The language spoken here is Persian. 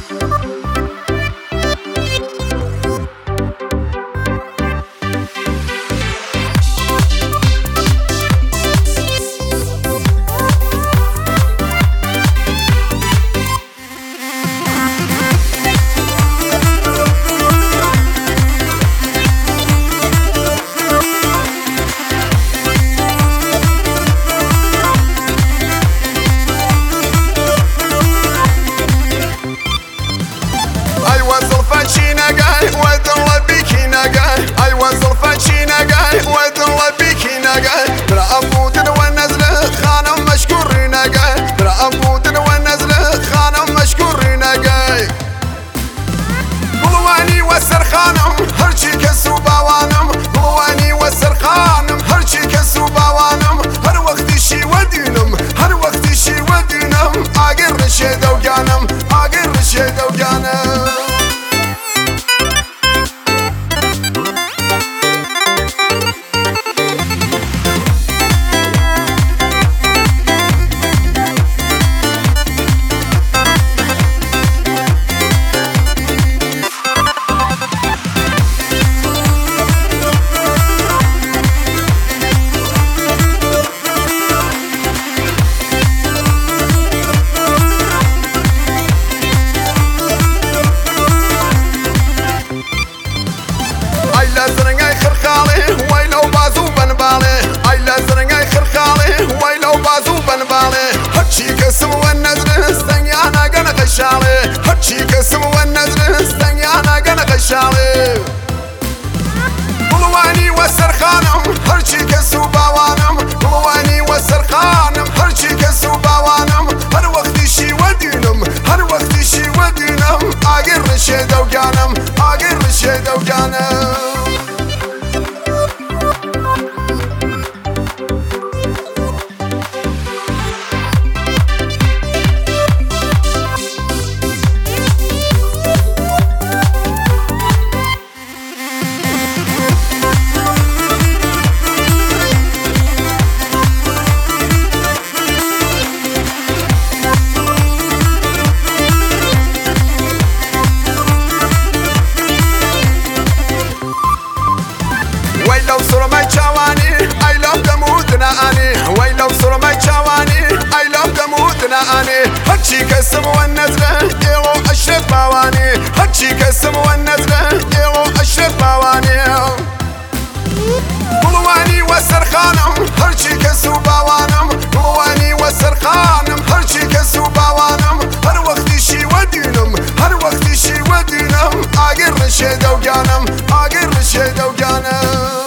هرچی کسم و نظر استنیانا گن غشاله بلوانی و سرخانم هرچی کسو باوانم بلوانی و سرخانم هرچی کسو باوانم هر وقتی شی و دینم هر وقتی شی و دینم آگر رشه دوگانم آگر رشه دوگانم ويلو سرمي چواني I love دمودنا اني ويلو سرمي چواني I love دمودنا اني هرچی کسم و نظره يلو اشرف باواني هرچی کسم و نظره يلو اشرف باواني بلواني و سرخانم هرچی کسو باوانم بلواني و سرخانم هرچی کسو باوانم هر وقتی شی و دینم هر وقتی شی و دینم آگر رشه دوگانم آگر رشه دوگانم